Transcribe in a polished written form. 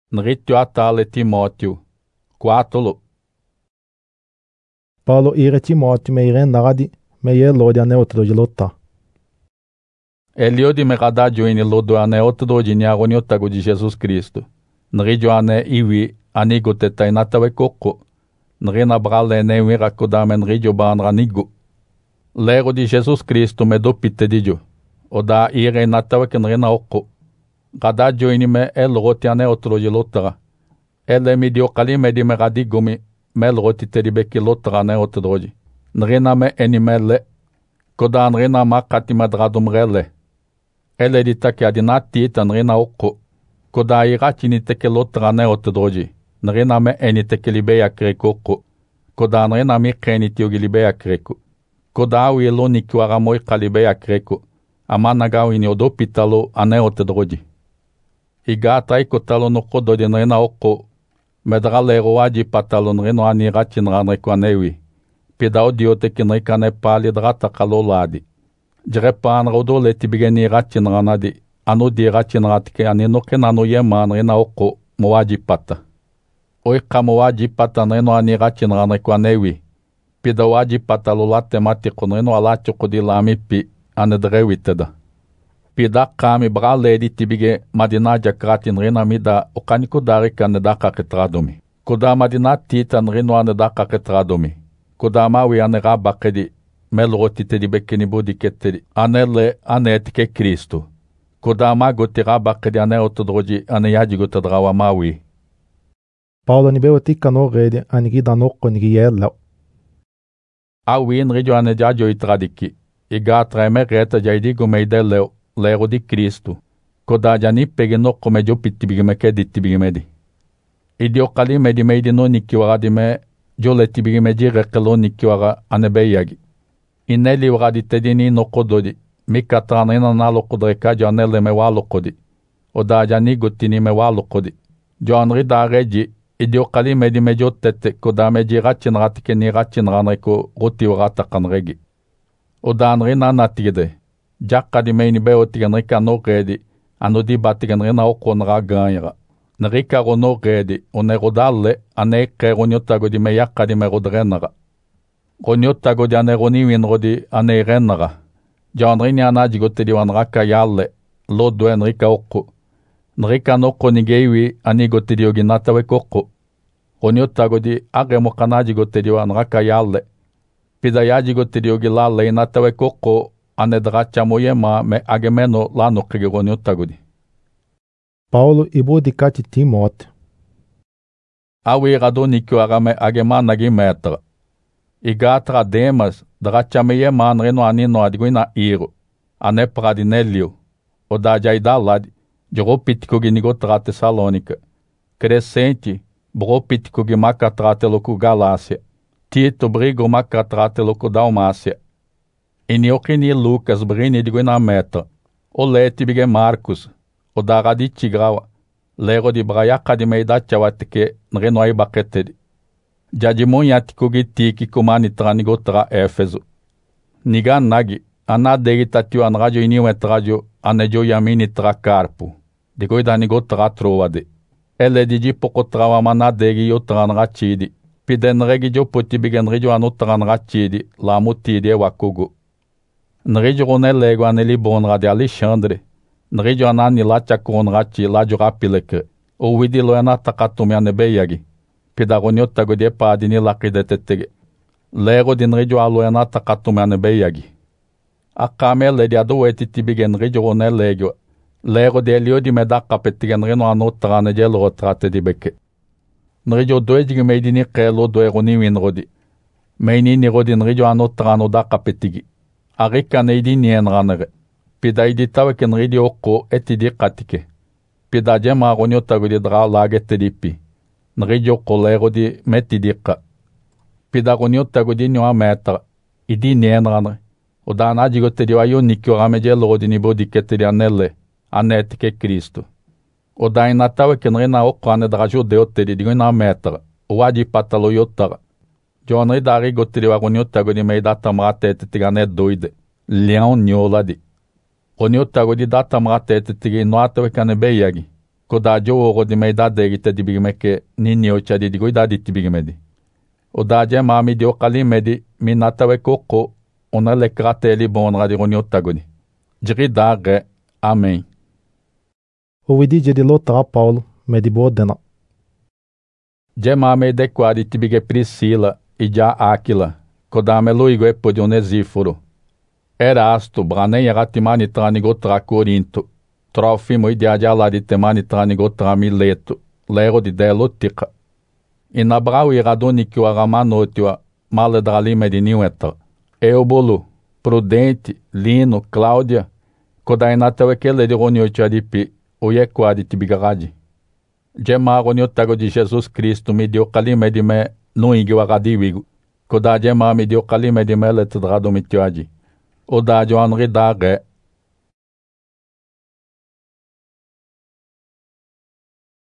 Nritio atale Timóteo. 4. Paulo ire Timóteo meiren nagadi meye lodi ane otdoji lotta. Eliodi megadagio in lodo ane otdoji niagoni otago de Jesus Cristo. Nridio ane iwi anigo teta inatawe koko. Nrina brale ne wirakodame nridio banra nigo. Lero de Jesus Cristo me dopite didio. Oda ire inatawe kenrina oko. Gadagio inime elroti ane otdoji lottara. Ele mi dio kalime di meradigomi melroti teribeki lotrane otdroji. Nrina me enimele. Koda nrina ma katima dradumrele. Ele di taki adinati ta nrina oko. Koda irati ni teke lotrane otdroji. Nrina me eni teke libeya krekoko. Koda nrina mi kreni tiogi libeya kreko. Koda awi eloni kiwaramoi kalibeya kreko. Amanagawi ni odopitalo ane otdroji. Igata ikotalo no kodo di nrina oko. Medralero adi patalon reno ani ratin ranre kwanewi. Pidao diote kinre kane pali drata kaloladi. Drepan rodo leti bigeni ratin ranadi. Anu di ratin ratike ani no kenano yeman rena oko moadi pata. Oika moadi pata reno ani ratin ranre kwanewi. Pidao adi patalolate mati kon reno alati kodilami pi anedrewiteda. Pida kami brale di tibige madinaja kratin rena mida okaniko dari kanedaka ketradomi. Koda madina titan reno anedaka ketradomi. Koda mawi anera bakedi melroti tedi bekeni bodi ketedi. Anele anetike Kristo. Koda mago tira bakedi ane otodroji ane yajigo tedrawa mawi. Paulo ni bewa tika no redi anigi danoko nigi yella. Awi in rejo ane jajo itradiki. Iga treme reta jaidigo meideleo. Lero di Cristo. Koda jani pegeno come jo pittibigime ke dittibigimedi. Idio kalime di meidi no nikiwara di me jo letibigime di rekelo nikiwara anebeyagi. Ineli wara di tedini no kododi. Mika tranina nalo kodreka jo anele me walo kodi. Oda jani gotini me walo kodi. Jo anri da reji. Idio kalime di me jo tete koda me di rachin ratike ni rachin ranreko roti wara takan regi. Oda anri nanatigede. Jaka di meini beo tiga nrika no redi, anu di batiga nrina oko nra ganhira. Nrika ro no redi, one rodale, ane ke ronyotago di me yaka di me rodrenara. Ronyotago di ane roniwin rodi ane renara. Janrini anajigote di wanraka yalle, lo due nrika oko. Nrika noko nigeiwi anigote di oginatawe koko. Ronyotago di agemo kanajigote di wanraka yalle. Pidayajigote di ogilale inatawe koko. Ane dracha moyema me agemeno lano kigegoni tagudi. Paulo ibo di kati Timóteo. Awi radoni kyo arame ageman nagi metra. Igatra Demas dracha moyema reno anino adiguina iro. Ane pradinelio. Oda jaidalad. Joropitiko ginigo trate Salônica. Crescente. Bropitiko gimaka trate loku Galácia. Tito brigo maka trate loku Dalmácia. Iniokini Lucas brini digo na meta. O leti bige Marcos. O dara di tigrawa. Lero di brayaka di meida tchawatike nrenoi baketedi. Jadimunyatiko gitiki kumani tranigo tra Éfeso. Niga nagi. Anadegi tatio an radio iniwet radio anejo yamini tra Carpo. Digo idanigo tra troade. Ele di poko trawa manadegi yo tranrachidi. Piden regi jo poti bigen rejo anu tranrachidi. La mutidi e wakugo. Nrejo ronelego aneli bonra de Alexandre. Nrejo anani la chakonrati la jurapileke. O widilo ena takatumi anebeyagi. Pidaronyotago de padini la kidetetege. Lero de nrejo alo ena takatumi anebeyagi. Akamele de adoeti tibige nrejo ronelego. Lero de elio di medaka petigen reno anotrane de lotrate di beke. Nrejo doedige meidini kelo doeroni winrodi. Meinini rodi nrejo anotrano da kapetigi. Arika neidi nien ranere. Pida idi tawe ken ridi oko etidi katike. Pida jema ronyo tagudi dra lagete dipi. Nridi oko lero di metidika. Pida ronyo tagudi nyoa metra. Idi nien ranere. Oda najigote di wayo nikyo rameje lodi nibo dikete di anele. Anetike Kristo. Oda ina tawe ken rina oko ane dra judeo di digo na metra. Wadi patalo yotara. Jonri dari gotiri wa ronyotago di mei datamrate tigane doide. Leão nyoladi. Ronyotago di datamrate tigi noatawe kane beyagi. Kodade o ogo de meidade te dibigmeke ninio chadi di goidadi tibigmedi. Odade mami di okalimedi minatawe koko ona lekrateli bonra di roni otagoni. Jiridage. Amém. O vidije di lotra Paulo, medi bodena. Gemame de quadi tibige Priscila e já Aquila, kodame luigo e podi Onesíforo. Erasto, branem eratimani tranigo tra Corinto, Trófimo e dia de aladi temani tranigo tra Mileto, lero de delotica. E na brau iradonicio aramanotio, maledralime de niuetra. Eubolu, Prudente, Lino, Cláudia, kodainateu ekele de roniotia de pi, o yequadi tibigaradi. Gemar oniotago de Jesus Cristo me deu calime de me no igio agadivigo. Koda gemar me deu calime de me letdrado mitioadi. Oda jo anridage.